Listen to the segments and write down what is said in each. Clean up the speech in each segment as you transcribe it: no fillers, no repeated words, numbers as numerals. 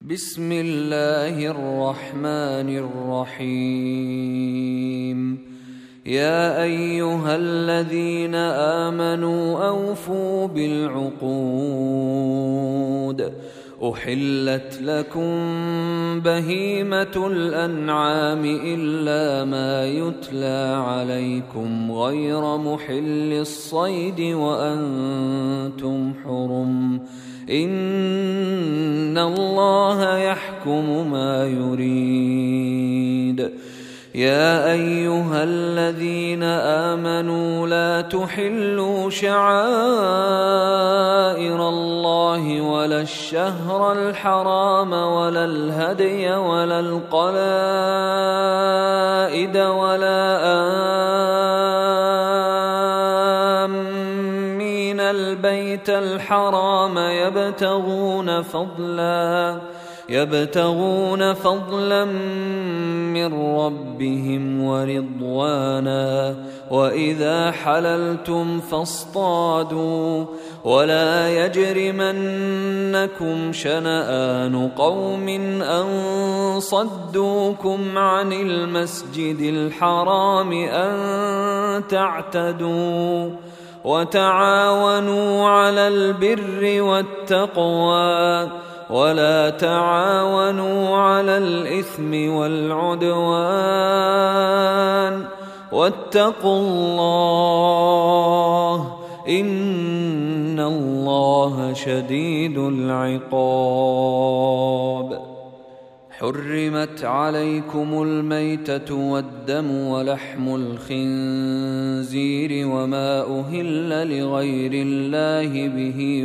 بسم الله الرحمن الرحيم. يا أيها الذين آمنوا أوفوا بالعقود. أحلت لكم بهيمة الأنعام إلا ما يتلى عليكم غير محل الصيد وأنتم حرم. إن الله يحكم ما يريد. يا أيها الذين آمنوا لا تحلوا شعائر الله ولا الشهر الحرام ولا الهدي ولا القلائد ولا آمين البيت الحرام يبتغون فضلا من ربهم ورضوانا. وإذا حللتم فاصطادوا ولا يجرمنكم شنآن قوم أن صدوكم عن المسجد الحرام أن تعتدوا. وتعاونوا على البر والتقوى ولا تعاونوا على الإثم والعدوان. واتقوا الله إن الله شديد العقاب. حرمت عليكم الميتة والدم ولحم الخنزير وما أهل لغير الله به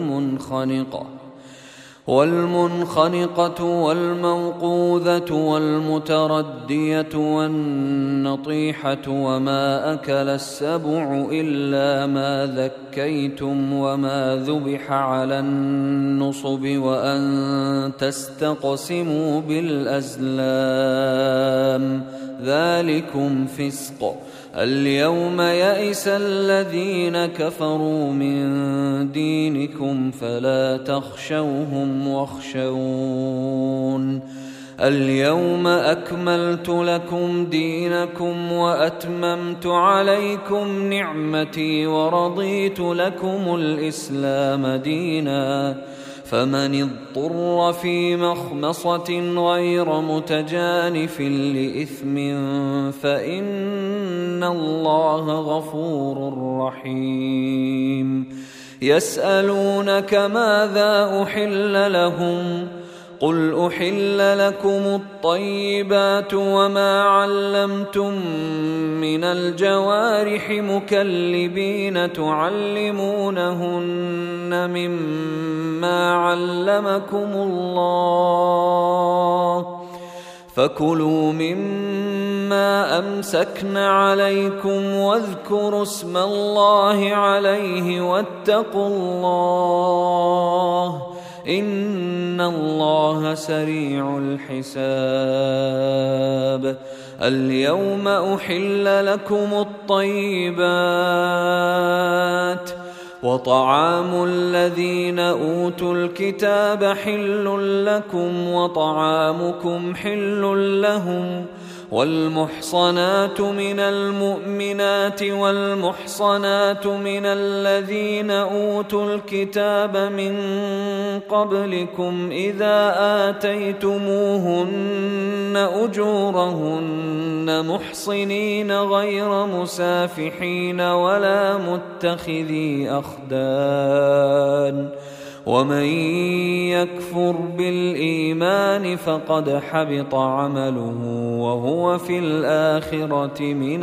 والمنخنقة والموقوذة والمتردية والنطيحة وما أكل السبع إلا ما ذكيتم وما ذبح على النصب وأن تستقسموا بالأزلام ذلكم فسق. اليوم يئس الذين كفروا من دينكم فلا تخشوهم واخشون. اليوم أكملت لكم دينكم وأتممت عليكم نعمتي ورضيت لكم الإسلام دينا. فمن اضطر في مخمصة غير متجانف لإثم فإن الله غفور رحيم. يسألونك ماذا أحل لهم قل أحل لكم الطيبات وما علمتم من الجوارح مكلبين تعلمونهن مما علمكم الله فكلوا مما أمسكن عليكم واذكروا اسم الله عليه واتقوا الله إن الله سريع الحساب. اليوم أحل لكم الطيبات وطعام الذين أوتوا الكتاب حل لكم وطعامكم حل لهم. والمحصنات من المؤمنات والمحصنات من الذين أوتوا الكتاب من قبلكم إذا آتيتموهن أجورهن محصنين غير مسافحين ولا متخذي أخدان. ومن يكفر بالإيمان فقد حبط عمله وهو في الآخرة من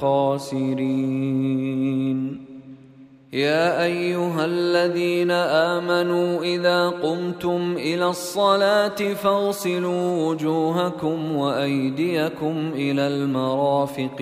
الخاسرين. يا أيها الذين آمنوا إذا قمتم إلى الصلاة فاغسلوا وجوهكم وأيديكم إلى المرافق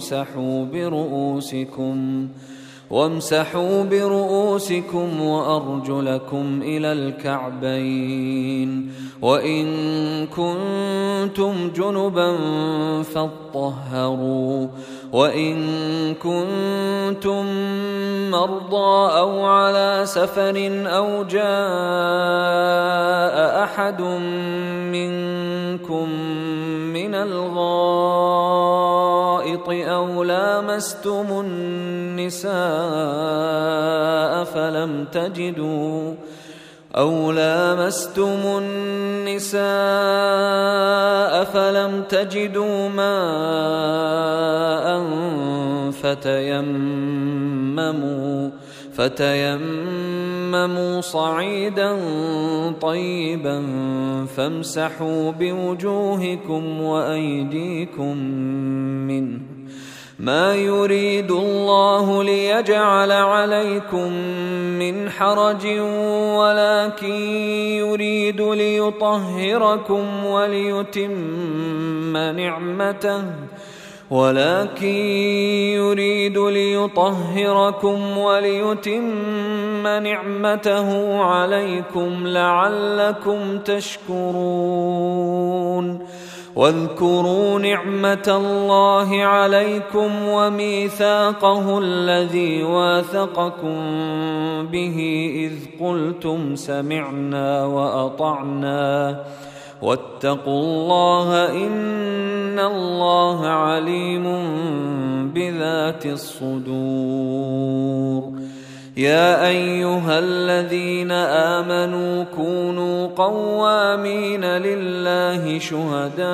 وامسحوا برؤوسكم وأرجلكم إلى الكعبين. وإن كنتم جنبا فاطهروا وإن كنتم مرضى أو على سفر أو جاء أحد منكم من الغائط أو لامستم النساء فلم تجدوا ماء فتيمموا صعيدا طيبا فامسحوا بوجوهكم وأيديكم منه، ما يريد الله ليجعل عليكم من حرج ولكن يريد ليطهركم وليتم نعمته عليكم لعلكم تشكرون. واذكروا نعمة الله عليكم وميثاقه الذي واثقكم به إذ قلتم سمعنا وأطعنا واتقوا الله إن الله عليم بذات الصدور. يا أيها الذين آمنوا كونوا قوامين لله شهداء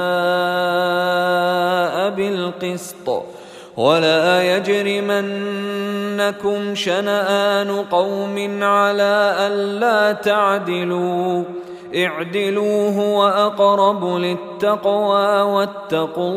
بالقسط ولا يجرمنكم شنآن قوم على ألا تعدلوا اعدلوا هو أقرب للتقوى واتقوا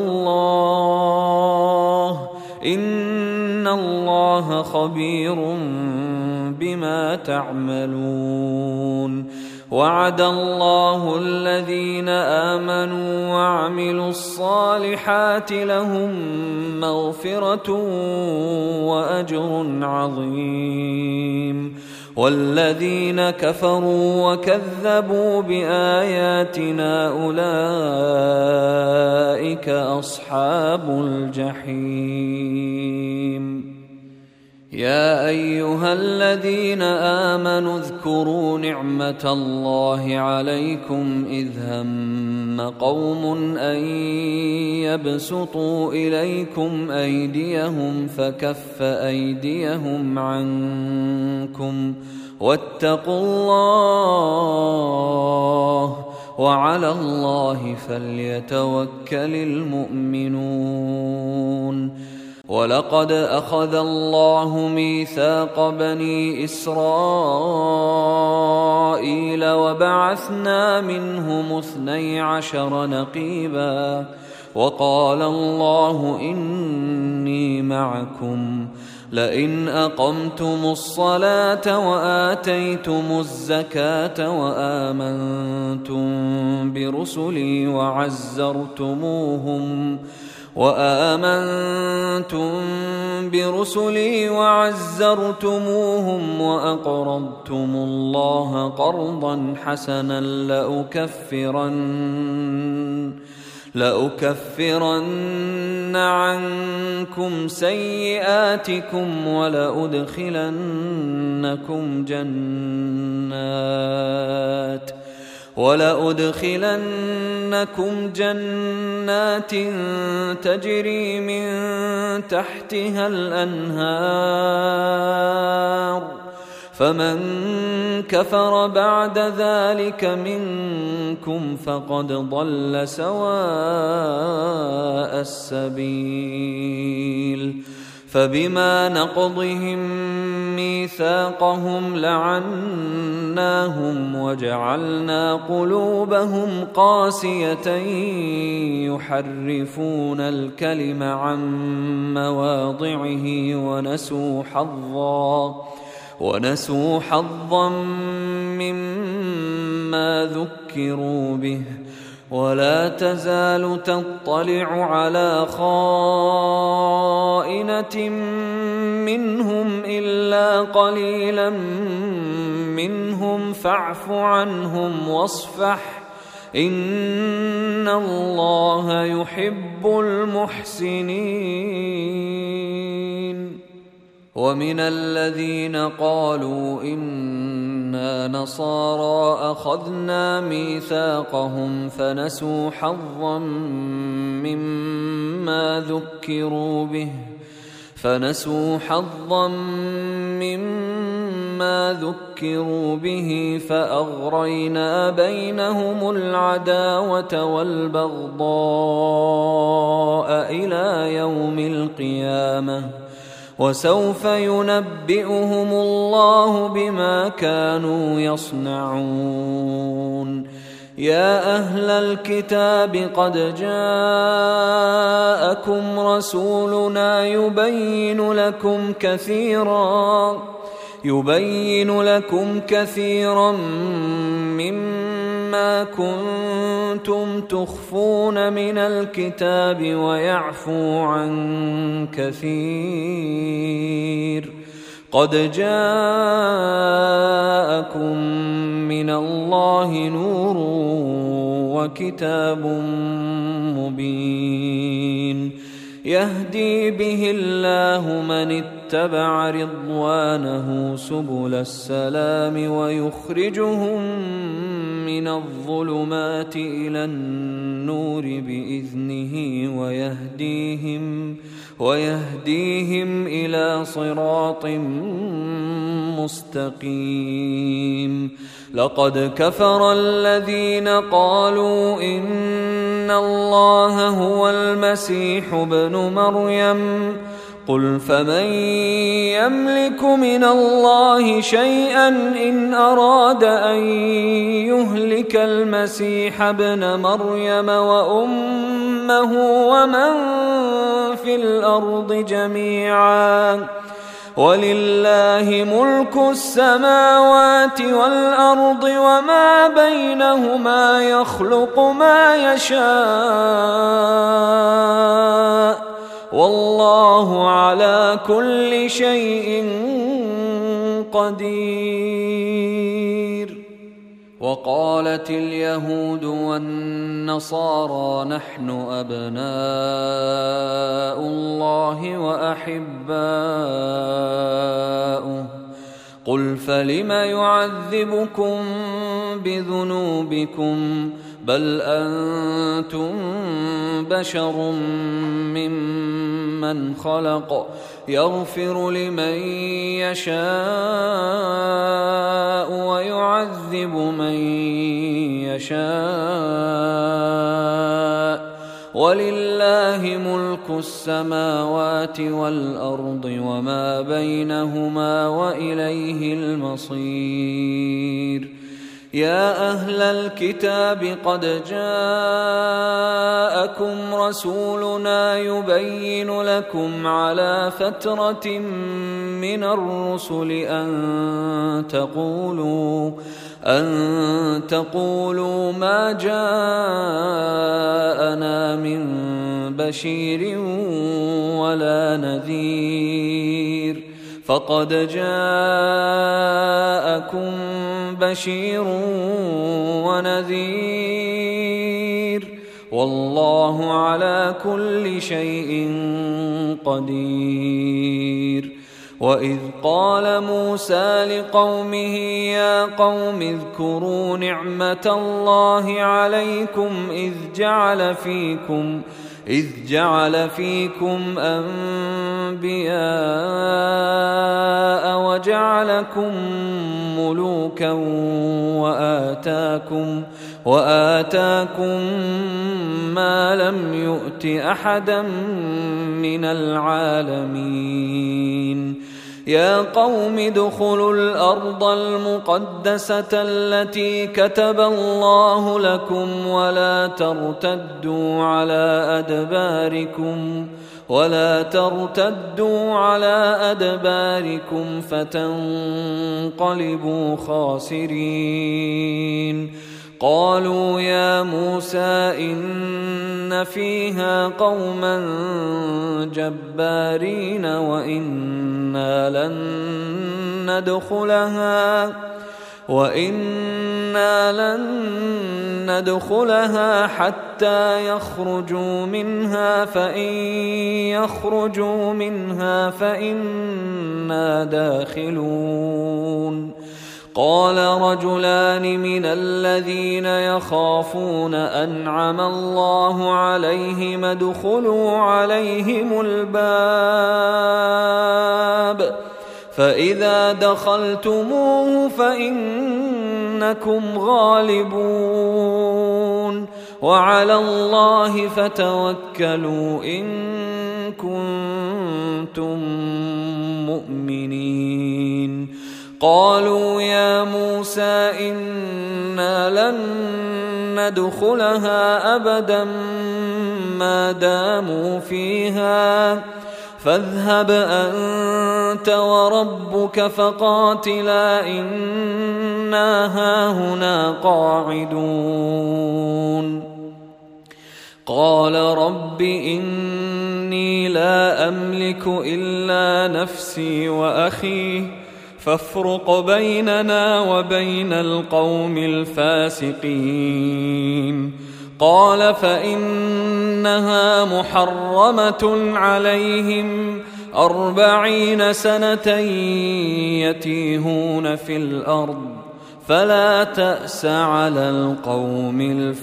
الله إن الله خبير بما تعملون. وعد الله الذين آمنوا وعملوا الصالحات لهم مغفرة وأجر عظيم، والذين كفروا وكذبوا بآياتنا أولئك أصحاب الجحيم. يا أيها الذين آمنوا اذكروا نعمة الله عليكم إذ هم قوم أن يبسطوا إليكم أيديهم فكف أيديهم عنكم واتقوا الله وعلى الله فليتوكل المؤمنون. ولقد أخذ الله ميثاق بني إسرائيل وبعثنا منهم 12 نقيبا وقال الله إني معكم لئن أقمتم الصلاة وآتيتم الزكاة وآمنتم برسلي وعزرتموهم وأقرضتم الله قرضا حسنا لأكفرن عنكم سيئاتكم ولأدخلنكم جنات تجري من تحتها الأنهار، فمن كفر بعد ذلك منكم فقد ضل سواء السبيل. فبما نقضهم ميثاقهم لعناهم وجعلنا قلوبهم قاسية يحرفون الكلم عن مواضعه ونسوا حظا مما ذكروا به. ولا تزال تطلع على خائنة منهم إلا قليلا منهم فاعف عنهم واصفح إن الله يحب المحسنين. ومن الذين قالوا إنا نصارى أخذنا ميثاقهم فنسوا حظا مما ذكروا به فأغرينا بينهم العداوة والبغضاء إلى يوم القيامة وسوف ينبئهم الله بما كانوا يصنعون. يا أهل الكتاب قد جاءكم رسولنا يبين لكم كثيرا مما كنتم تخفون من الكتاب ويعفو عن كثير. قد جاءكم من الله نور وكتاب مبين يهدي به الله من اتبع رضوانه سبل السلام ويخرجهم من الظلمات إلى النور بإذنه ويهديهم إلى صراط مستقيم. لقد كفر الذين قالوا إن الله هو المسيح ابن مريم قل فمن يملك من الله شيئا إن أراد أن يهلك المسيح ابن مريم وأمه ومن في الأرض جميعا ولله ملك السماوات والأرض وما بينهما يخلق ما يشاء والله على كل شيء قدير. وقالت اليهود والنصارى نحن أبناء الله وأحباؤه قل فلم يعذبكم بذنوبكم بل أنتم بشر ممن خلق يغفر لمن يشاء ويعذب من يشاء ولله ملك السماوات والأرض وما بينهما وإليه المصير. يا أهل الكتاب قد جاءكم رسولنا يبين لكم على فترة من الرسل أن تقولوا ما جاءنا من بشير ولا نذير فقد جاءكم بشير ونذير والله على كل شيء قدير. وإذ قال موسى لقومه يا قوم اذكروا نعمة الله عليكم إذ جعل فيكم أنبياء وجعلكم ملوكا وآتاكم ما لم يؤت أحدا من العالمين. يا قوم ادخلوا الأرض المقدسة التي كتب الله لكم ولا ترتدوا على أدباركم فتنقلبوا خاسرين. قالوا يا موسى إن فيها قوما جبارين وإنا لن وإنا لن ندخلها حتى يخرجوا منها فإن يخرجوا منها فإنا داخلون. قال رجلان من الذين يخافون أنعم الله عليهم ادخلوا عليهم الباب فإذا دخلتموه فإنكم غالبون وعلى الله فتوكلوا إن كنتم مؤمنين. قالوا يا موسى إنا لن ندخلها أبدا ما داموا فيها فاذهب أنت وربك فقاتلا إنا هاهنا قاعدون. قال رب إني لا أملك إلا نفسي وأخي فافرق بيننا وبين القوم الفاسقين. قال فإنها محرمة عليهم 40 سنة يتيهون في الأرض فلا تأس على القوم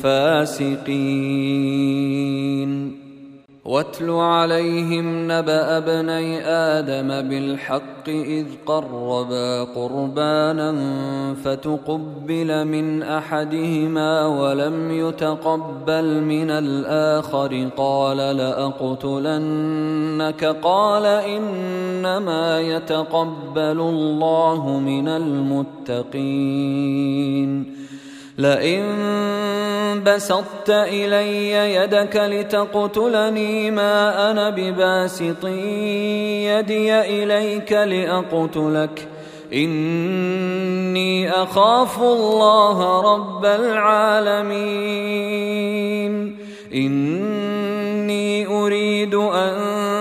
الفاسقين. واتل عليهم نبأ ابني آدم بالحق إذ قربا قربانا فتقبل من أحدهما ولم يتقبل من الآخر قال لأقتلنك قال إنما يتقبل الله من المتقين. لئن بسطت إلي يدك لتقتلني ما أنا بباسط يدي إليك لأقتلك إني أخاف الله رب العالمين. إني أريد أن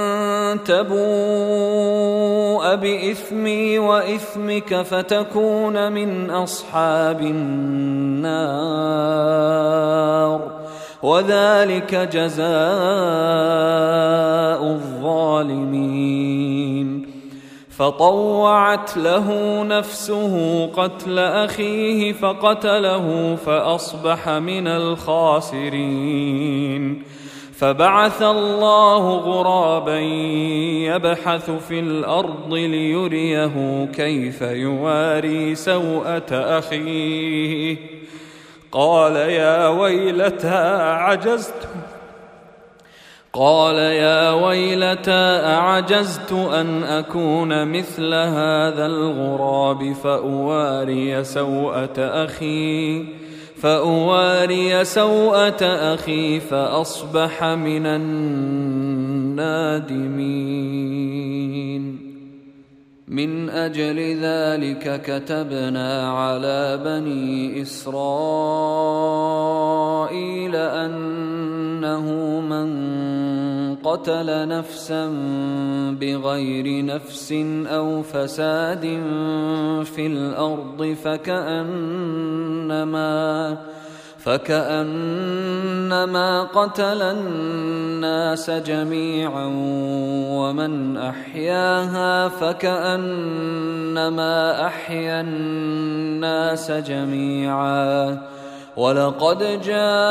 تبوء بإثمي وإثمك فتكون من أصحاب النار وذلك جزاء الظالمين. فطوعت له نفسه قتل أخيه فقتله فأصبح من الخاسرين. فبعث الله غرابا يبحث في الأرض ليريه كيف يواري سوءة أخيه قال يا ويلتى أعجزت أن أكون مثل هذا الغراب فأواري سوءة أخي فأصبح من النادمين. من أجل ذلك كتبنا على بني إسرائيل أنه من قتل نفسا بغير نفس أو فساد في الأرض فكأنما قتل الناس جميعا ومن أحياها فكأنما أحيا الناس جميعا. ولقد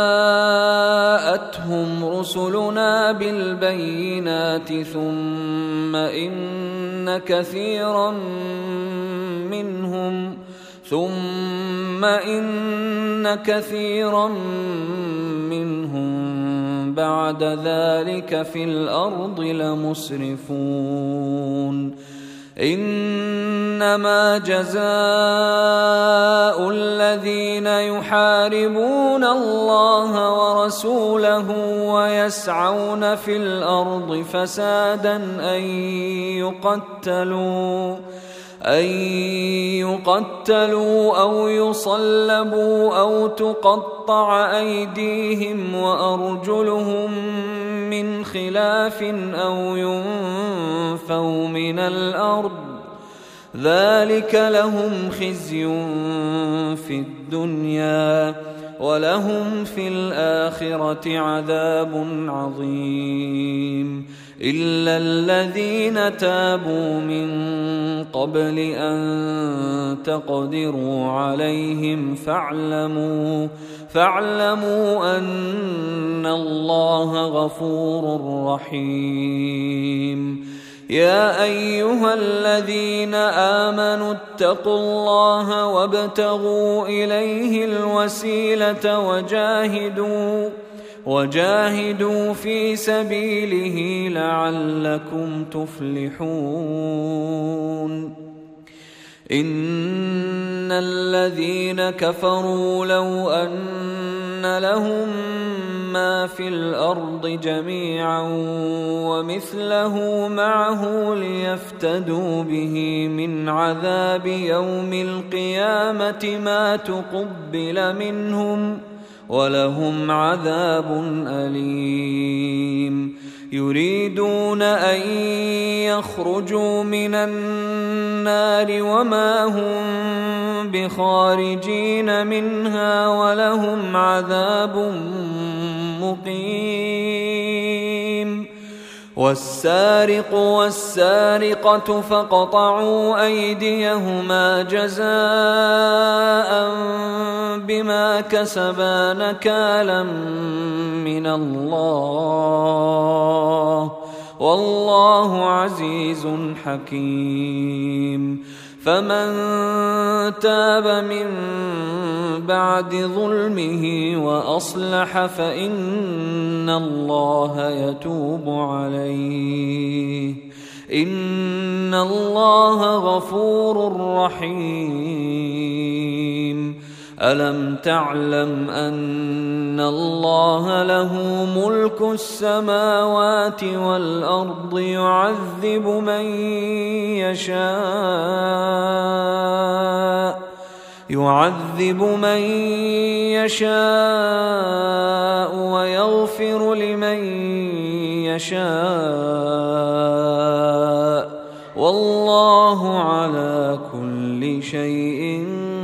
جاءتهم رسلنا بالبينات ثم إن كثيرا منهم بعد ذلك في الأرض لمسرفون. إنما جزاء الذين يحاربون الله ورسوله ويسعون في الأرض فسادا أن يقتلوا أو يصلبوا أو تقطع أيديهم وأرجلهم من خلاف أو ينفوا من الأرض ذلك لهم خزي في الدنيا ولهم في الآخرة عذاب عظيم إلا الذين تابوا من قبل أن تقدروا عليهم فاعلموا أن الله غفور رحيم يا أيها الذين آمنوا اتقوا الله وابتغوا إليه الوسيلة وجاهدوا في سبيله لعلكم تفلحون إن الذين كفروا لو أن لهم ما في الأرض جميعا ومثله معه ليفتدوا به من عذاب يوم القيامة ما تقبل منهم ولهم عذاب أليم يريدون أن يخرجوا من النار وما هم بخارجين منها ولهم عذاب مقيم والسارق والسارقة فاقطعوا أيديهما جزاء بما كسبا نكالا من الله والله عزيز حكيم فمن تاب من بعد ظلمه وأصلح فإن الله يتوب عليه إن الله غفور رحيم ألم تعلم أن الله له ملك السماوات والأرض يعذب من يشاء ويغفر لمن يشاء والله على كل شيء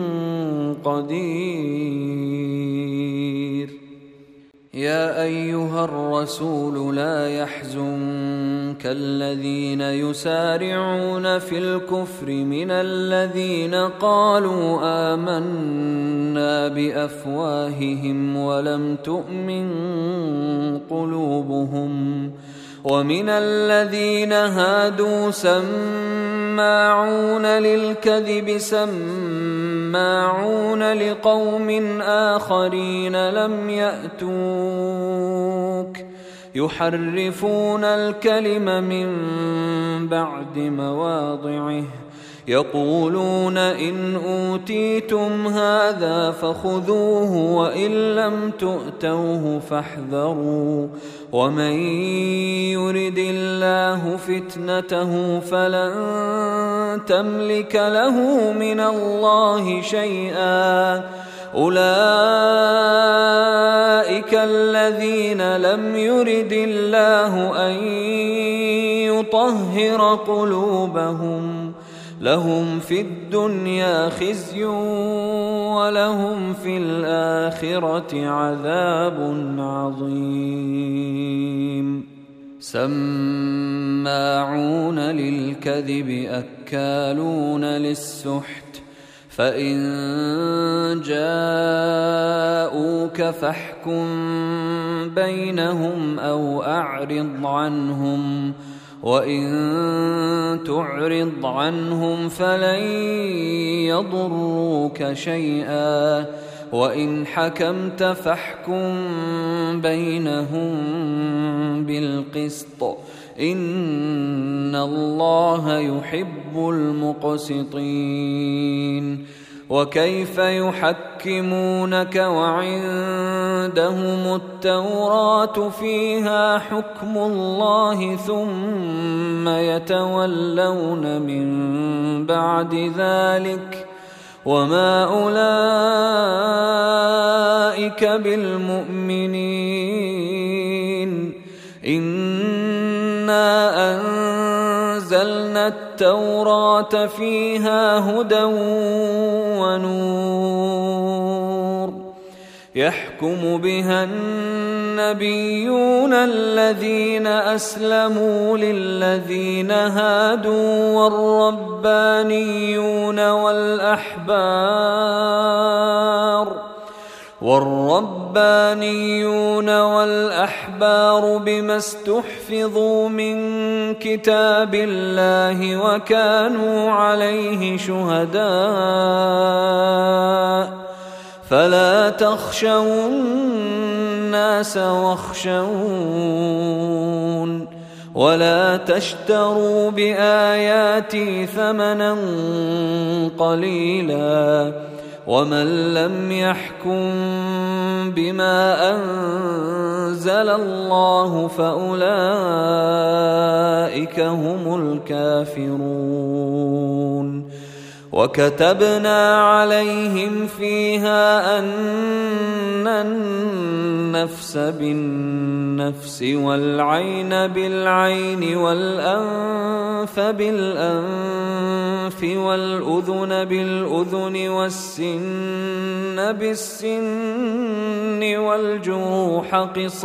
قدير يا أيها الرسول لا يحزنك الذين يسارعون في الكفر من الذين قالوا آمنا بأفواههم ولم تؤمن قلوبهم ومن الذين هادوا سماعون للكذب سماعون لقوم آخرين لم يأتوك يحرفون الكلم من بعد مواضعه يقولون إن أوتيتم هذا فخذوه وإن لم تؤتوه فاحذروا ومن يرد الله فتنته فلن تملك له من الله شيئا أولئك الذين لم يرد الله أن يطهر قلوبهم لهم في الدنيا خزي ولهم في الآخرة عذاب عظيم سماعون للكذب أكالون للسحت فإن جاءوك فاحكم بينهم أو أعرض عنهم وإن تعرض عنهم فلن يضروك شيئا وإن حكمت فاحكم بينهم بالقسط إن الله يحب المقسطين وكيف يحكمونك وعندهم التوراة فيها حكم الله ثم يتولون من بعد ذلك وما أولئك بالمؤمنين إنا أنزلنا أنزلنا التوراة فيها هدى ونور يحكم بها النبيون الذين أسلموا للذين هادوا والربانيون والأحبار بما استحفظوا من كتاب الله وكانوا عليه شهداء فلا تخشوا الناس واخشون ولا تشتروا بآياتي ثمنا قليلا ومن لم يحكم بما أنزل الله فأولئك هم الكافرون وكتبنا عليهم فيها أن النفس بالنفس والعين بالعين والأنف بالأنف والأذن بالأذن والسن بالسن والجروح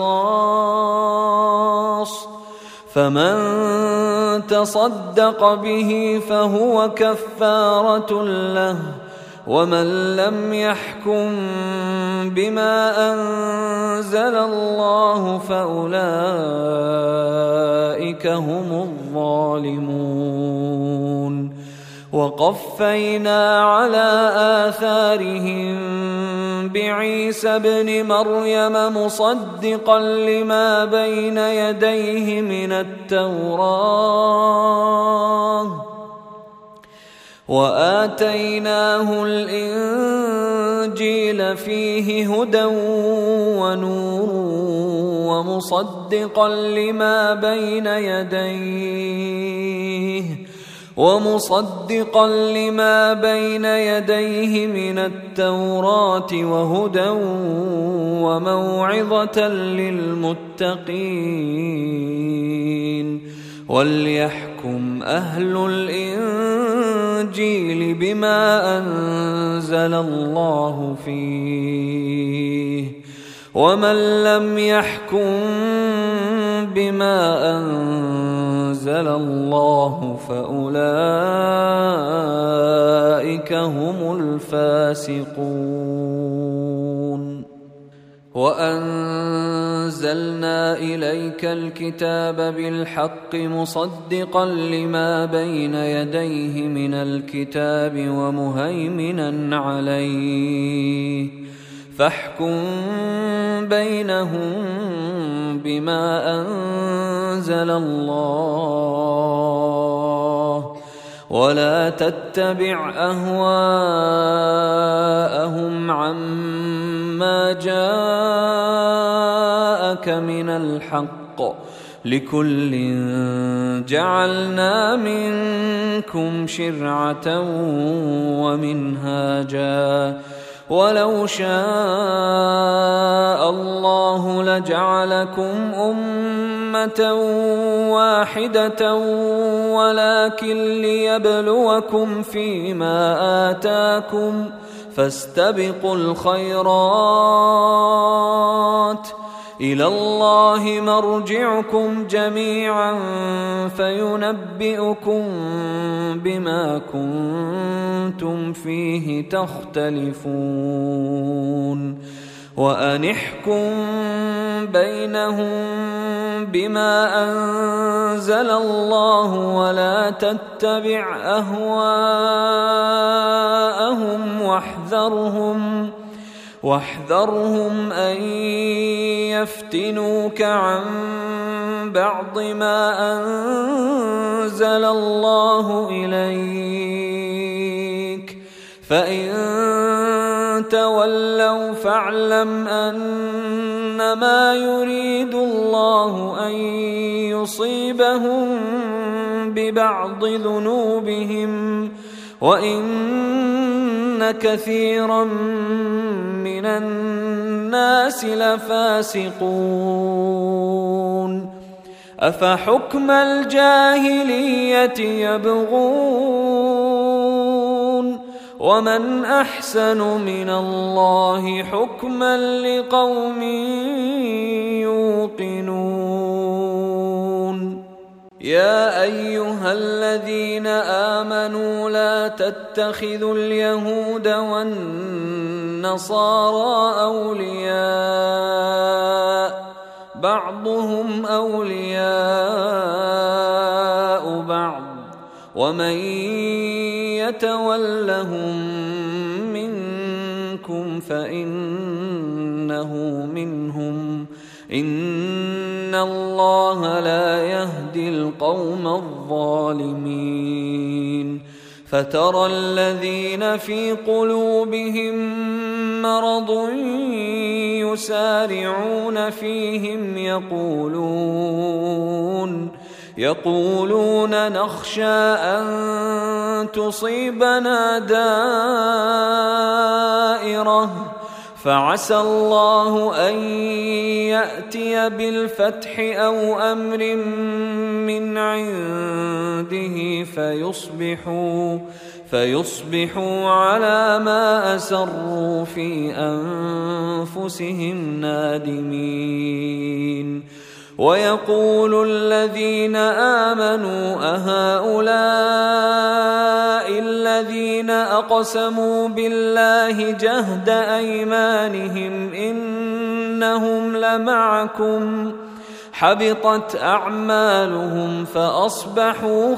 قصاص فمن تصدق به فهو كفارة له ومن لم يحكم بما أنزل الله فأولئك هم الظالمون وقفينا على آثارهم بعيسى ابن مريم مصدقا لما بين يديه من التوراة وآتيناه الإنجيل فيه هدى ونور ومصدقا لما بين يديه من التوراة وهدى وموعظة للمتقين وليحكم أهل الإنجيل بما أنزل الله فيه ومن لم يحكم بما أنزل الله فأولئك هم الفاسقون وأنزلنا إليك الكتاب بالحق مصدقا لما بين يديه من الكتاب ومهيمنا عليه فاحكم بينهم بما أنزل الله ولا تتبع أهواءهم عما جاءك من الحق لكل جعلنا منكم شرعة ومنهاجا ولو شاء الله لجعلكم أمة واحدة ولكن ليبلوكم فيما آتاكم فاستبقوا الخيرات إلى الله مرجعكم جميعا فينبئكم بما كنتم فيه تختلفون وأن احكم بينهم بما أنزل الله ولا تتبع أهواءهم واحذرهم أن يفتنوك عن بعض ما أنزل الله إليك فإن تولوا فاعلم أنما يريد الله أن يصيبهم ببعض ذنوبهم وإن كثيرا من الناس لفاسقون أفحكم الجاهلية يبغون ومن أحسن من الله حكما لقوم يوقنون يا أيها الذين آمنوا لا تتخذوا اليهود والنصارى أولياء بعضهم أولياء بعض ومن يتولهم منكم فإنه منهم إن الله لا يهدي القوم الظالمين فترى الذين في قلوبهم مرض يسارعون فيهم يقولون نخشى أن تصيبنا دائرة فعسى الله أن يأتي بالفتح أو أمر من عنده فيصبحوا على ما أسروا في أنفسهم نادمين ويقول الذين آمنوا أهؤلاء الذين أقسموا بالله جهد أيمانهم إنهم لمعكم حبطت أعمالهم فأصبحوا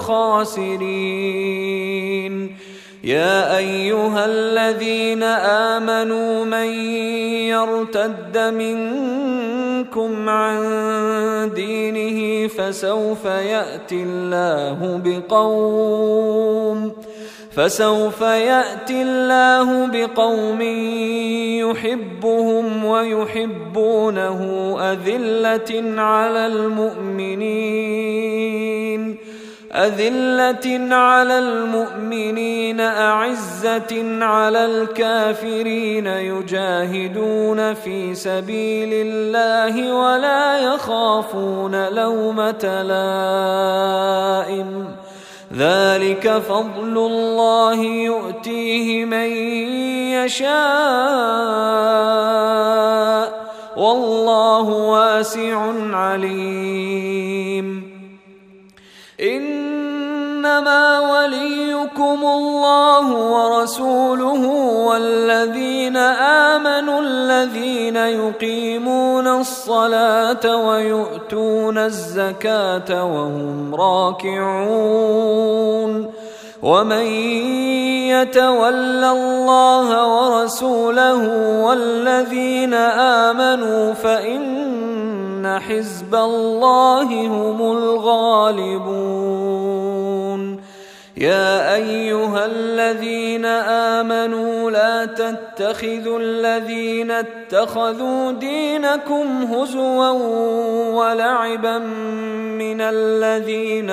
خاسرين يا أيها الذين آمنوا من يرتد منكم عن دينه فسوف يأتي الله بقوم يحبهم ويحبونه أذلة على المؤمنين أعزة على الكافرين يجاهدون في سبيل الله ولا يخافون لومة لائم ذلك فضل الله يؤتيه من يشاء والله واسع عليم إنما وليكم الله ورسوله والذين آمنوا الذين يقيمون الصلاة ويؤتون الزكاة وهم راكعون ومن يتول الله ورسوله والذين آمنوا فإن حزب الله هم الغالبون يا أيها الذين آمنوا لا تتخذوا الذين اتخذوا دينكم هزوا ولعبا من الذين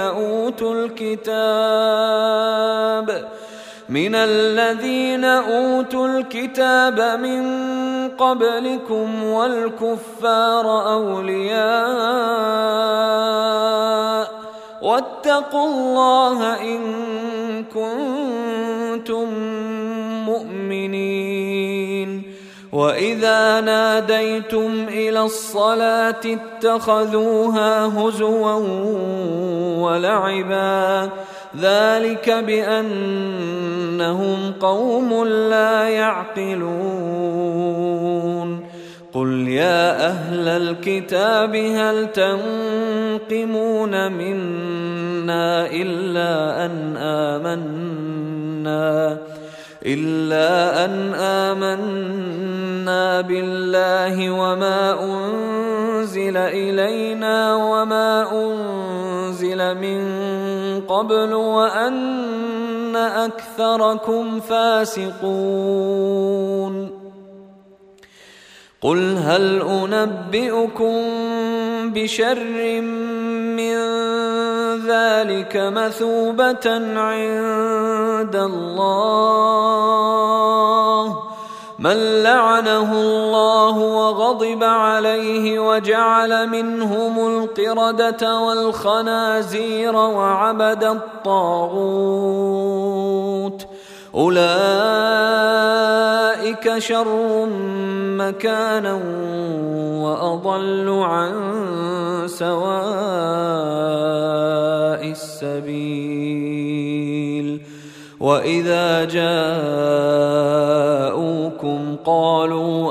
أوتوا الكتاب من قبلكم والكفار أولياء واتقوا الله إن كنتم مؤمنين وإذا ناديتم إلى الصلاة اتخذوها هزوا ولعبا ذلك بأنهم قوم لا يعقلون قل يا أهل الكتاب هل تنقمون منا إلا أن آمنا بالله وما أنزل إلينا وما أنزل من قبل وأن أكثركم فاسقون قل هل أنبئكم بشر من ذلك مثوبة عند الله من لعنه الله وغضب عليه وجعل منهم القردة والخنازير وعبد الطاغوت أولئك شر مكانا وأضل عن سواء السبيل وإذا جاءوكم قالوا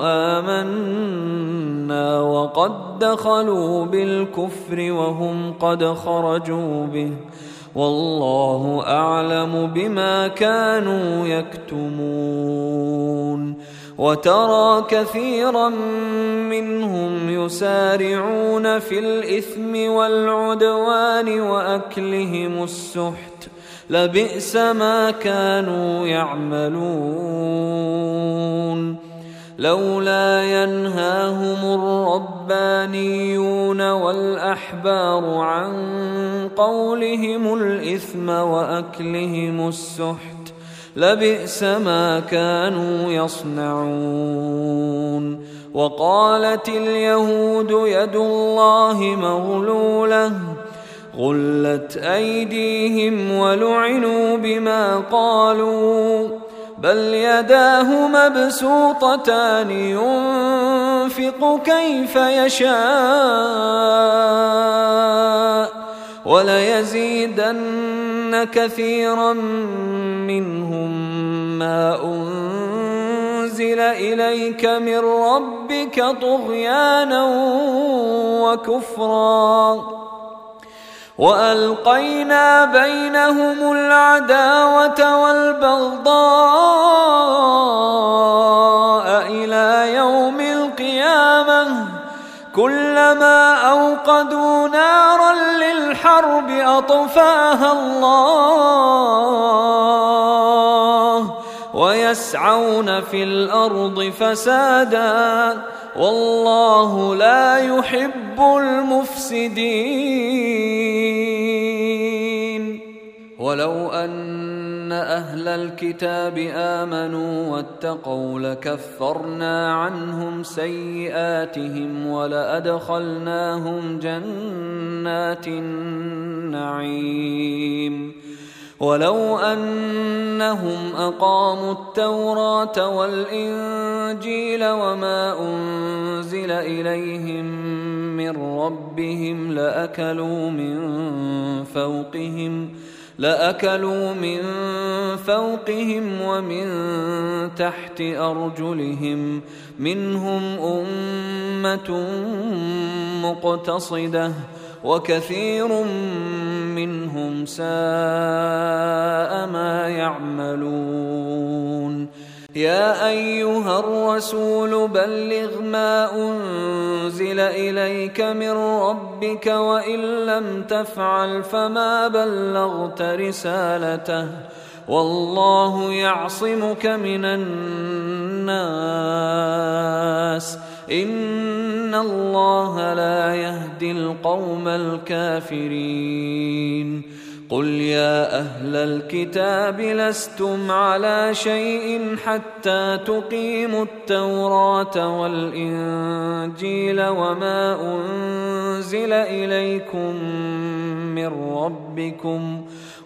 آمنا وقد دخلوا بالكفر وهم قد خرجوا به والله أعلم بما كانوا يكتمون وترى كثيرا منهم يسارعون في الإثم والعدوان وأكلهم السحت لبئس ما كانوا يعملون لولا ينهاهم الربانيون والأحبار عن قولهم الإثم وأكلهم السحت لبئس ما كانوا يصنعون وقالت اليهود يد الله مغلولة غلت أيديهم ولعنوا بما قالوا بل يداه مبسوطتان ينفق كيف يشاء وليزيدن كثيرا منهم ما أنزل إليك من ربك طغيانا وكفرا وألقينا بينهم العداوة والبغضاء إلى يوم القيامة كلما أوقدوا نارا للحرب أطفاها الله ويسعون في الأرض فسادا والله لا يحب المفسدين ولو أن أهل الكتاب آمنوا واتقوا لكفرنا عنهم سيئاتهم ولأدخلناهم جنات النعيم ولو أنهم أقاموا التوراة والإنجيل وما أنزل إليهم من ربهم لأكلوا من فوقهم ومن تحت أرجلهم منهم أمة مقتصدة وكثير منهم ساء ما يعملون يا أيها الرسول بلغ ما أنزل إليك من ربك وإن لم تفعل فما بلغت رسالته والله يعصمك من الناس إن الله لا يهدي القوم الكافرين قل يا أهل الكتاب لستم على شيء حتى تقيموا التوراة والإنجيل وما أنزل إليكم من ربكم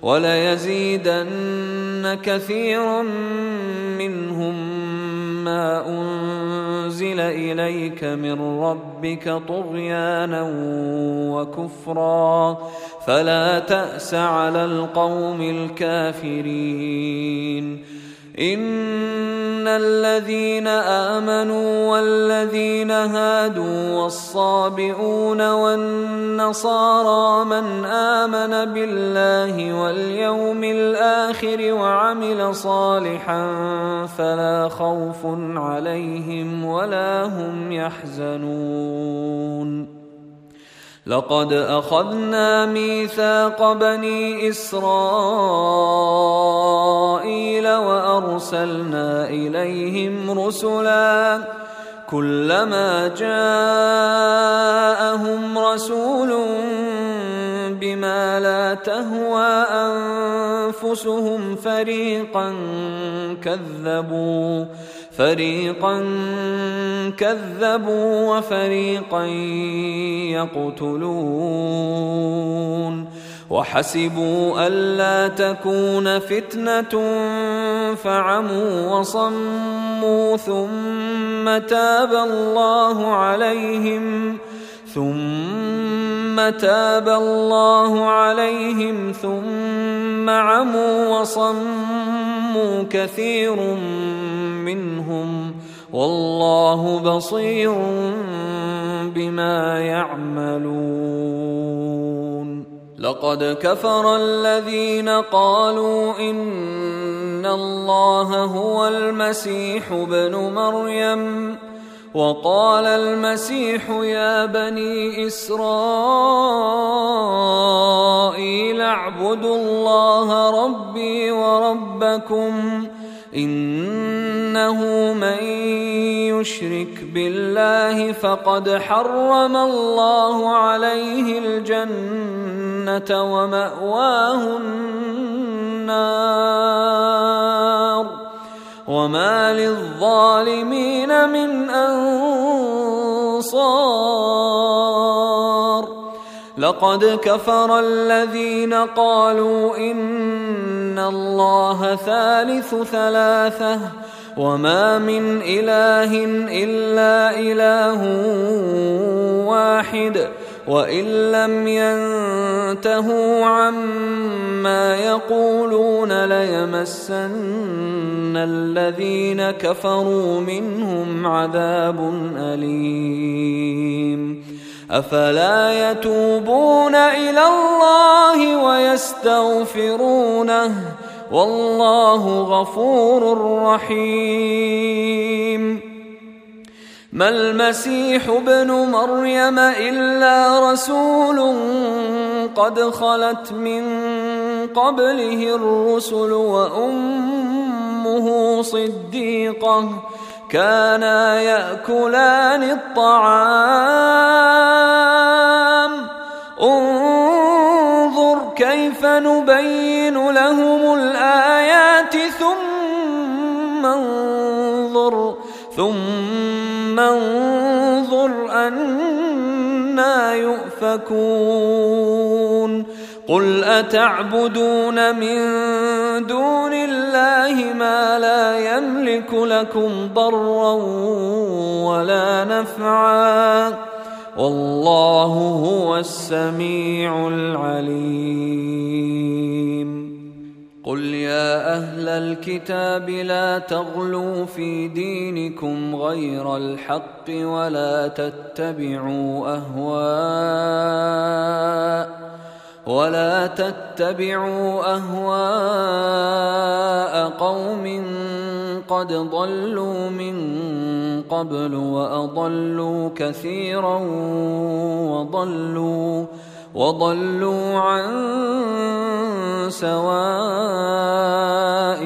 وليزيدن كثيرا منهم ما أنزل إليك من ربك طغيانا وكفرا فلا تأس على القوم الكافرين إن الذين آمنوا والذين هادوا والصابئون والنصارى من آمن بالله واليوم الآخر وعمل صالحا فلا خوف عليهم ولا هم يحزنون لقد أخذنا ميثاق بني إسرائيل وأرسلنا إليهم رسلا كلما جاءهم رسول بما لا تهوى أنفسهم فريقا فريقا كذبوا وفريقا يقتلون وحسبوا ألا تكون فتنة فعموا وصموا ثم تاب الله عليهم ثم عموا وصموا كثير منهم والله بصير بما يعملون. لقد كفر الذين قالوا إن الله هو المسيح ابن مريم وقال المسيح يا بني إسرائيل اعبدوا الله ربي وربكم إنه من يشرك بالله فقد حرم الله عليه الجنة ومأواه النار وما للظالمين من أنصار. لقد كفر الذين قالوا إن الله ثالث ثلاثة وما من إله إلا إله واحد وإن لم ينتهوا عما يقولون ليمسن الذين كفروا منهم عذاب أليم. أفلا يتوبون إلى الله ويستغفرونه والله غفور رحيم. ما المسيح ابن مريم إلا رسول قد خلت من قبله الرسل وأمه صديقة كانا يأكلان الطعام انظر كيف نبين لهم الآيات ثم انظر أنى يؤفكون. قل أتعبدون من دون الله ما لا يملك لكم ضرا ولا نفعا والله هو السميع العليم. قل يا أهل الكتاب لا تغلوا في دينكم غير الحق ولا تتبعوا أهواء قوم قد ضلوا من قبل وأضلوا كثيرا وضلوا عن سواء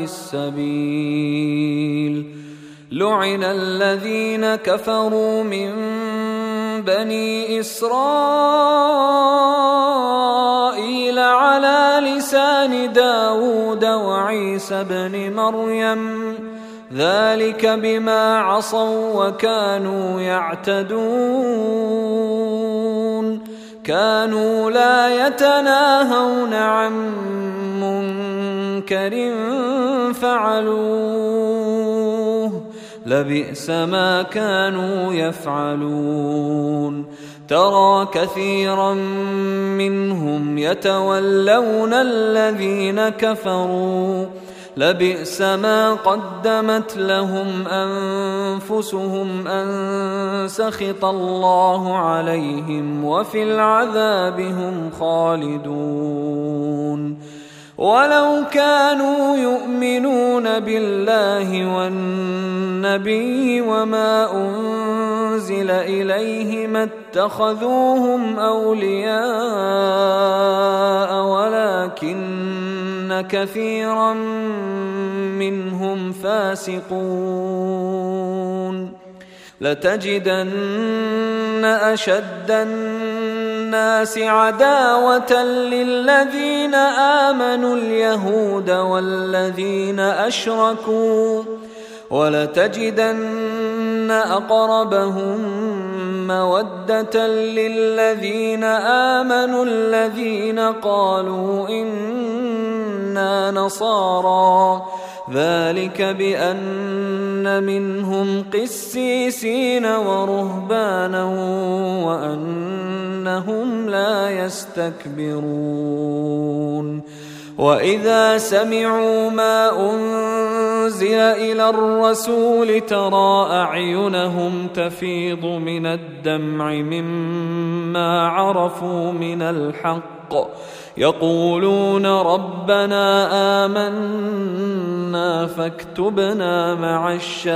السبيل. لعن الذين كفروا من بني إسرائيل على لسان داود وعيسى بن مريم ذلك بما عصوا وكانوا يعتدون. كانوا لا يتناهون عن منكر فعلوه لبئس ما كانوا يفعلون. ترى كثيرا منهم يتولون الذين كفروا لبئس ما قدمت لهم أنفسهم أن سخط الله عليهم وفي العذاب هم خالدون. ولو كانوا يؤمنون بالله والنبي وما أنزل إليه ما اتخذوهم أولياء ولكن كثيرا منهم فاسقون. لتجدن أشد الناس عداوة للذين آمنوا اليهود والذين أشركوا ولتجدن أقربهم مودة للذين آمنوا الذين قالوا إنا نصارى ذلك بأن منهم قسيسين ورهبانا وأنهم لا يستكبرون وإذا سمعوا ما أنزل إلى الرسول ترى أعينهم تفيض من الدمع مما عرفوا من الحق يقولون ربنا آمنا فاكتبنا مع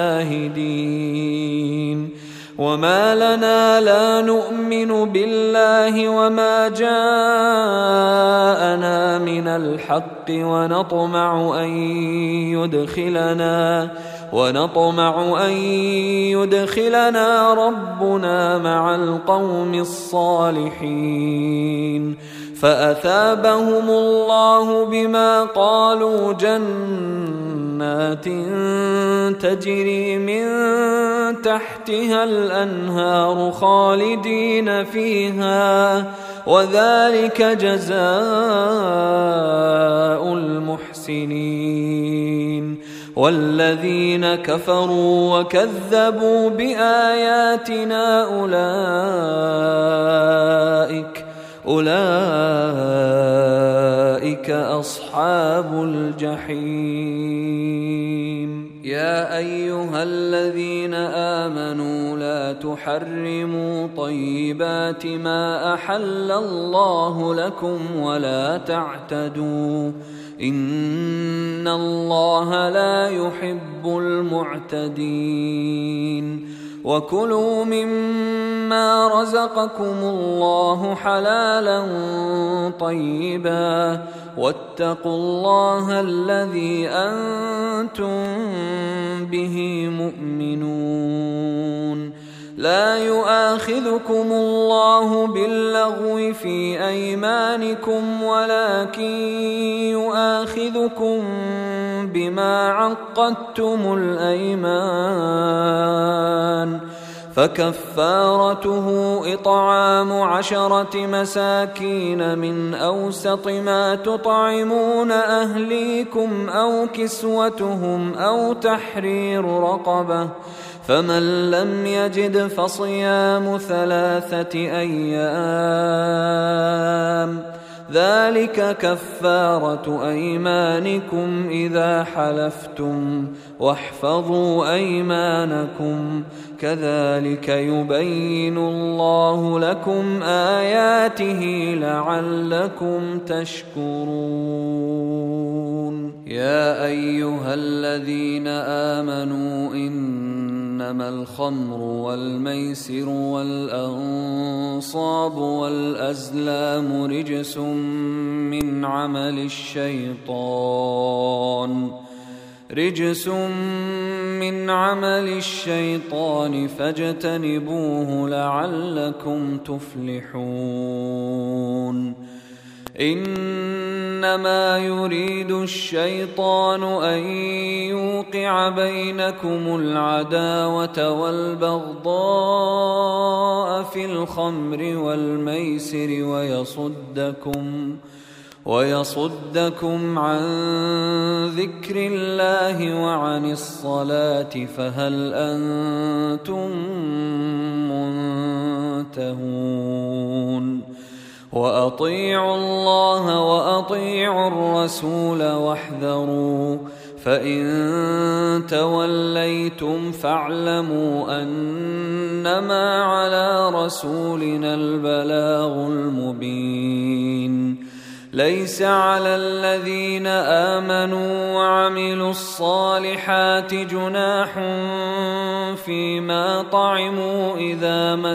الشاهدين وما لنا لا نؤمن بالله وما جاءنا من الحق ونطمع أن يدخلنا ربنا مع القوم الصالحين فأثابهم الله بما قالوا جنات تجري من تحتها الأنهار خالدين فيها وذلك جزاء المحسنين والذين كفروا وكذبوا بآياتنا أولئك أصحاب الجحيم يا أيها الذين آمنوا لا تحرموا طيبات ما أحل الله لكم ولا تعتدوا إن الله لا يحب المعتدين وكلوا مما رزقكم الله حلالا طيبا واتقوا الله الذي أنتم به مؤمنون لا يؤاخذكم الله باللغو في أيمانكم ولكن يؤاخذكم بما عقدتم الأيمان فكفارته إطعام 10 مساكين من أوسط ما تطعمون أهليكم أو كسوتهم أو تحرير رقبة فمن لم يجد فصيام 3 أيام ذلك كفارة أيمانكم إذا حلفتم واحفظوا أيمانكم كذلك يبين الله لكم آياته لعلكم تشكرون يا أيها الذين آمنوا إنما الخمر والميسر والأنصاب والأزلام رجس من عمل الشيطان فاجتنبوه لعلكم تفلحون إنما يريد الشيطان أن يوقع بينكم العداوة والبغضاء في الخمر والميسر ويصدكم عن ذكر الله وعن الصلاة فهل أنتم منتهون وأطيعوا الله وأطيعوا الرسول واحذروا فإن توليتم فاعلموا أنما على رسولنا البلاغ المبين ليس على الذين آمنوا وعملوا الصالحات جناح فيما طعموا إذا ما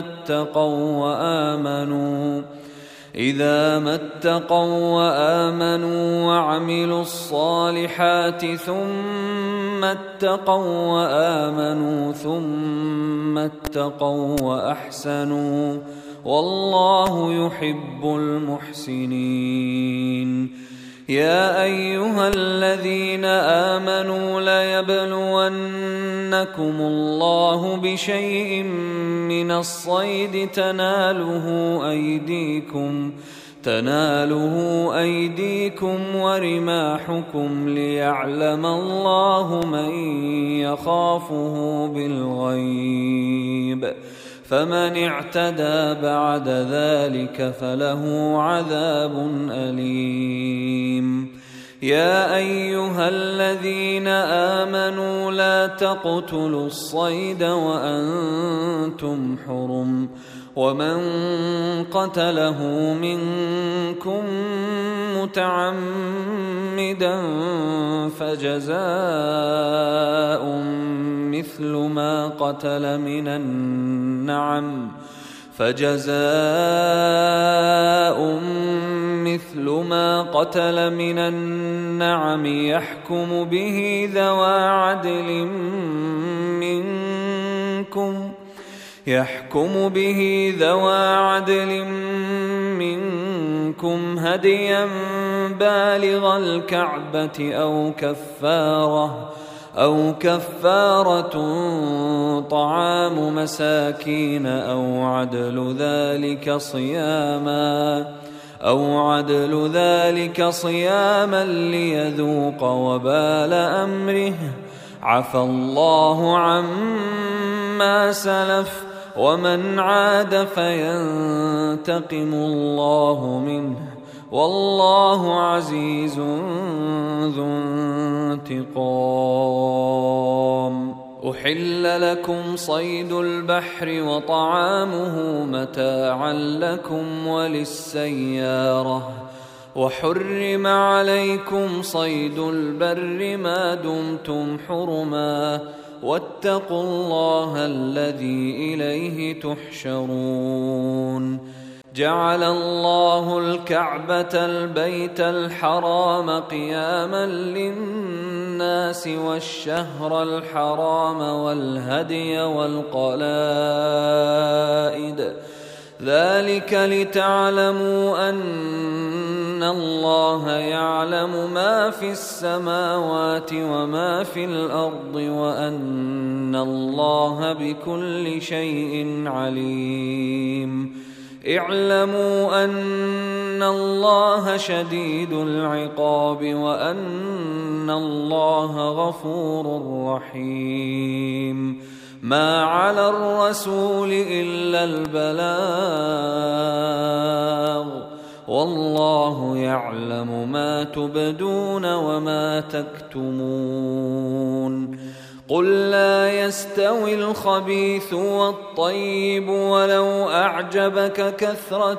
اتقوا وآمنوا وعملوا الصالحات ثم اتقوا وأحسنوا والله يحب المحسنين يا أيها الذين آمنوا ليبلونكم الله بشيء من الصيد تناله أيديكم ورماحكم ليعلم الله من يخافه بالغيب، فمن اعتدى بعد ذلك فله عذاب أليم. يا أيها الذين آمنوا لا تقتلوا الصيد وأنتم حرم، ومن قتله منكم متعمدا فجزاء مثل ما قتل من النعم يحكم به ذوى عدل منكم هديا بالغ الكعبة أو كفارة طعام مساكين أو عدل ذلك صياما ليذوق وبال أمره، عفى الله عما سلف، ومن عاد فينتقم الله منه، والله عزيز ذو انتقام. أحل لكم صيد البحر وطعامه متاعا لكم وللسيارة، وحرم عليكم صيد البر ما دمتم حرما، واتقوا الله الذي إليه تحشرون. جعل الله الكعبة البيت الحرام قياما للناس والشهر الحرام والهدي والقلائد، ذلك لتعلموا أن الله يعلم ما في السماوات وما في الأرض، وأن الله بكل شيء عليم. اعلموا أن الله شديد العقاب، وأن الله غفور رحيم. ما على الرسول إلا البلاغ، والله يعلم ما تبدون وما تكتمون. قل لا يستوي الخبيث والطيب ولو أعجبك كثرة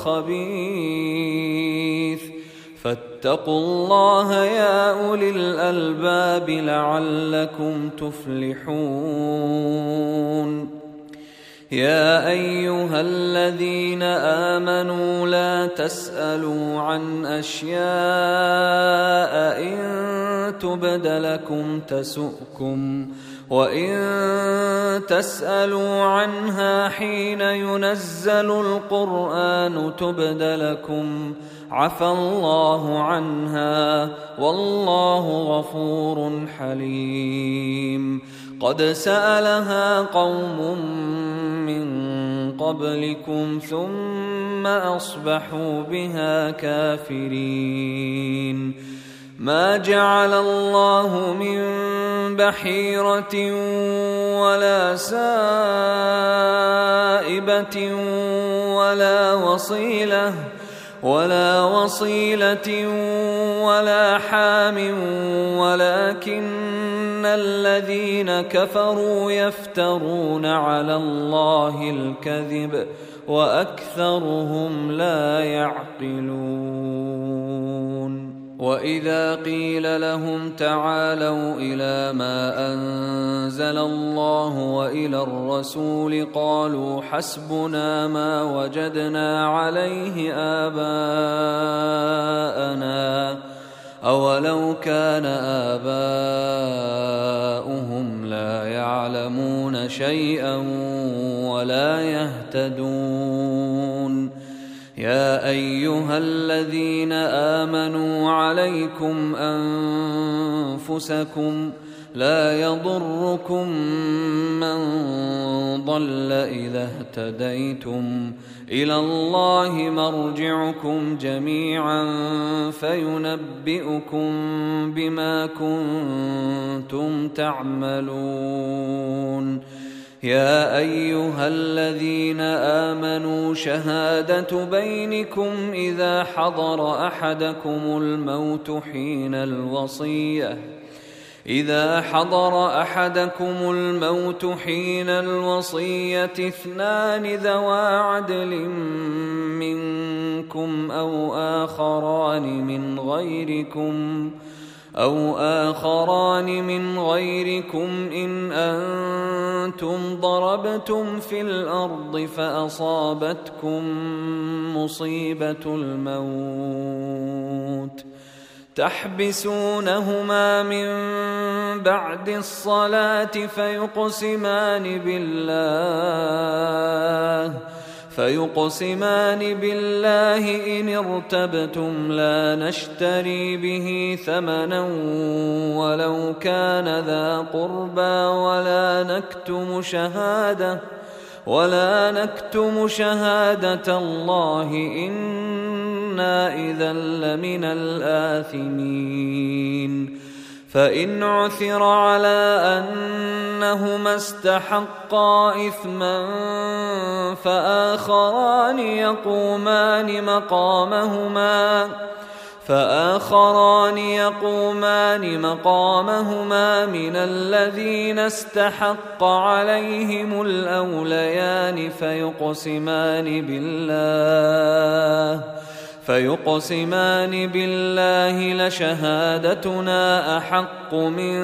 الخبيث، فاتقوا الله يا أولي الألباب لعلكم تفلحون. يا أيها الذين آمنوا لا تسألوا عن أشياء إن تبد لكم تسؤكم، وإن تسألوا عنها حين ينزل القرآن تبد لكم عفى الله عنها، والله غفور حليم. قد سألها قوم من قبلكم ثم أصبحوا بها كافرين. ما جعل الله من بحيرة ولا سائبة ولا وصيلة ولا حام، ولكن الذين كفروا يفترون على الله الكذب، وأكثرهم لا يعقلون. وإذا قيل لهم تعالوا إلى ما أنزل الله وإلى الرسول قالوا حسبنا ما وجدنا عليه آباءنا، أولو كان آباؤهم لا يعلمون شيئا ولا يهتدون. يا أيها الذين آمنوا عليكم أنفسكم لا يضركم من ضل إذا اهتديتم إلى الله مرجعكم جميعا فينبئكم بما كنتم تعملون. يا أيها الذين آمنوا شهادة بينكم إذا حضر أحدكم الموت حين الوصية اثنان ذوى عدل منكم أو آخران من غيركم إن أنتم ضربتم في الأرض فأصابتكم مصيبة الموت تحبسونهما من بعد الصلاة فيقسمان بالله إن ارتبتم لا نشتري به ثمنا ولو كان ذا قربى ولا نكتم شهادة الله إنا إذا لمن الآثمين. فإن عثر على أنهما استحقا إثما فآخران يقومان مقامهما من الذين استحق عليهم الأوليان فيقسمان بالله لشهادتنا أحق من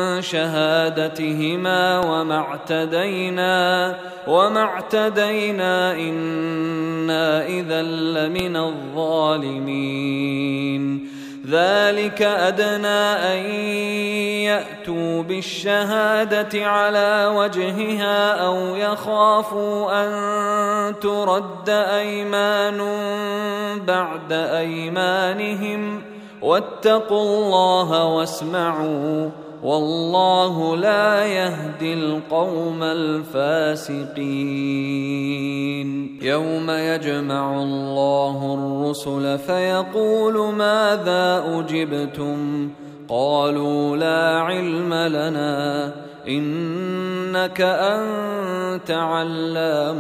شهادتهما وما اعتدينا إنا إذا لمن الظالمين. ذلك أدنى أن يأتوا بالشهادة على وجهها أو يخافوا أن ترد أيمان بعد أيمانهم واتقوا الله واسمعوا والله لا يهدي القوم الفاسقين. يوم يجمع الله الرسل فيقول ماذا أجبتم قالوا لا علم لنا إنك أنت علام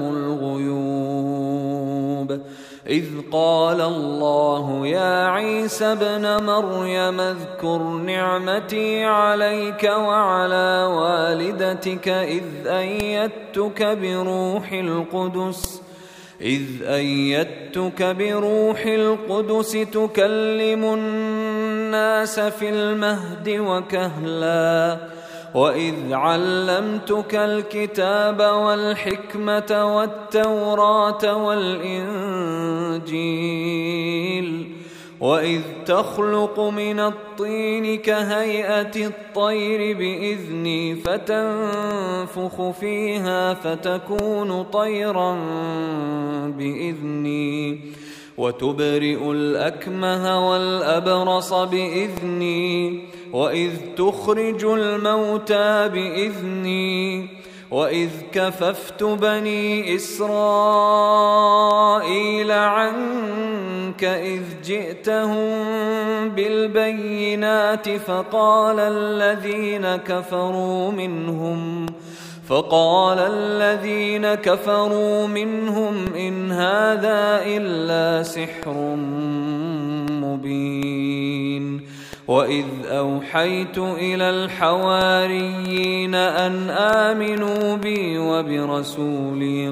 الغيوب. إذ قال الله يا عيسى ابن مريم اذكر نعمتي عليك وعلى والدتك إذ أيدتك بروح القدس تكلم الناس في المهد وكهلا وإذ علمتك الكتاب والحكمة والتوراة والإنجيل وإذ تخلق من الطين كهيئة الطير بإذني فتنفخ فيها فتكون طيرا بإذني وتبرئ الأكمه والأبرص بإذني وإذ تخرج الموتى بإذني وإذ كففت بني إسرائيل عنك إذ جئتهم بالبينات فقال الذين كفروا منهم إن هذا إلا سحر مبين. وإذ أوحيت إلى الحواريين أن آمنوا بي وبرسولي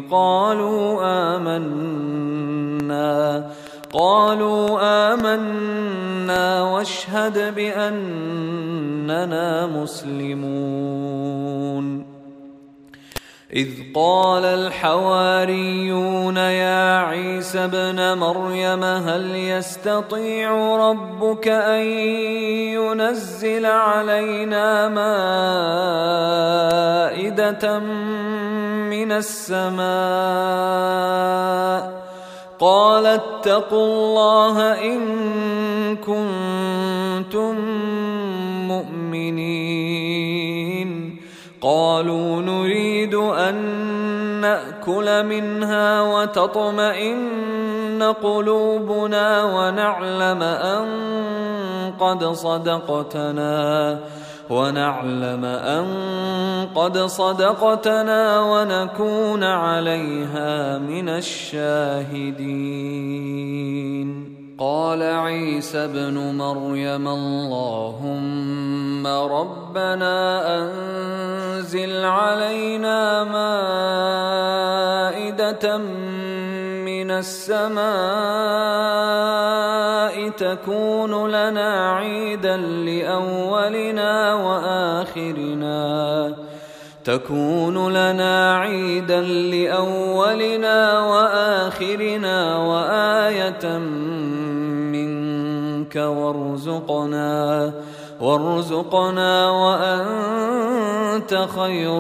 قالوا آمنا واشهد بأننا مسلمون. إذ قال الحواريون يا عيسى ابن مريم هل يستطيع ربك أن ينزل علينا مائدة من السماء قال اتقوا الله إن كنتم مؤمنين. قالوا نريد أن نأكل منها وتطمئن قلوبنا ونعلم أن قد صدقتنا ونكون عليها من الشاهدين. قال عيسى ابن مريم اللهم ربنا أنزل علينا مائدة من السماء تكون لنا عيدا لأولنا وآخرنا وآية منك وارزقنا وأنت خير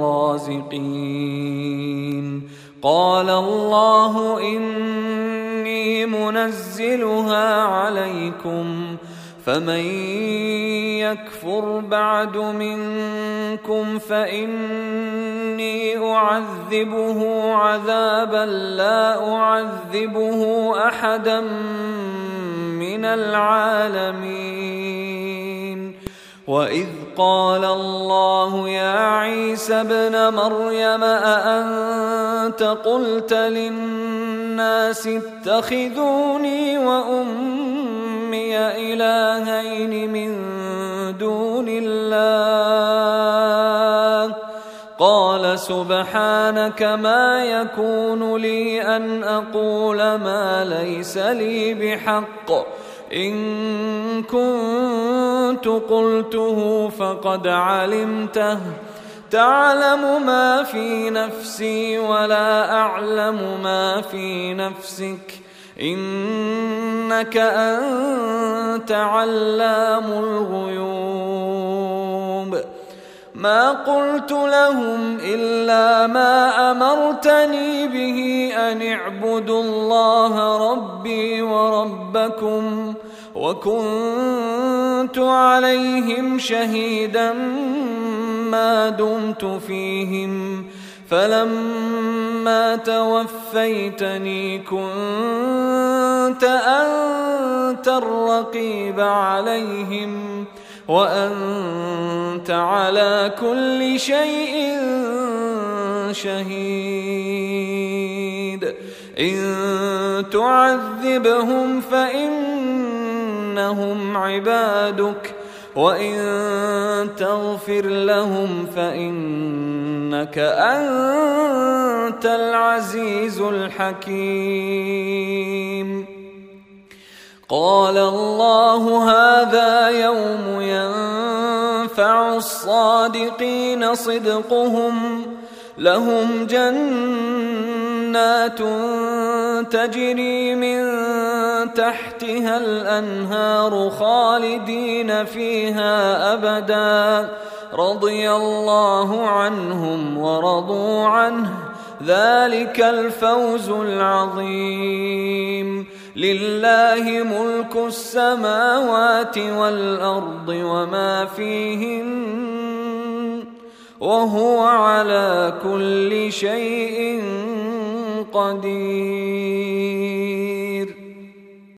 الرازقين. قال الله إني منزلها عليكم فمن يكفر بعد منكم فإني أعذبه عذابا لا أعذبه أحدا من العالمين. وإذ قال الله يا عيسى ابن مريم أأنت قلت للناس اتخذوني وأمي إلهين من دون الله؟ قال سبحانك ما يكون لي أن أقول ما ليس لي بحق إن كنت قلته فقد علمته تعلم ما في نفسي ولا أعلم ما في نفسك إنك أنت علام الغيوب. ما قلت لهم إلا ما أمرتني به أن اعبدوا الله ربي وربكم وكنت عليهم شهيدا ما دمت فيهم فلما توفيتني كنت أنت الرقيب عليهم وأنت على كل شيء شهيد. إن تعذبهم فإنهم عبادك وإن تغفر لهم فإنك أنت العزيز الحكيم. قال الله هذا يوم ينفع الصادقين صدقهم لهم جنات تجري من تحتها الأنهار خالدين فيها أبدا رضي الله عنهم ورضوا عنه ذلك الفوز العظيم. لله ملك السماوات والأرض وما فيهن وهو على كل شيء قدير.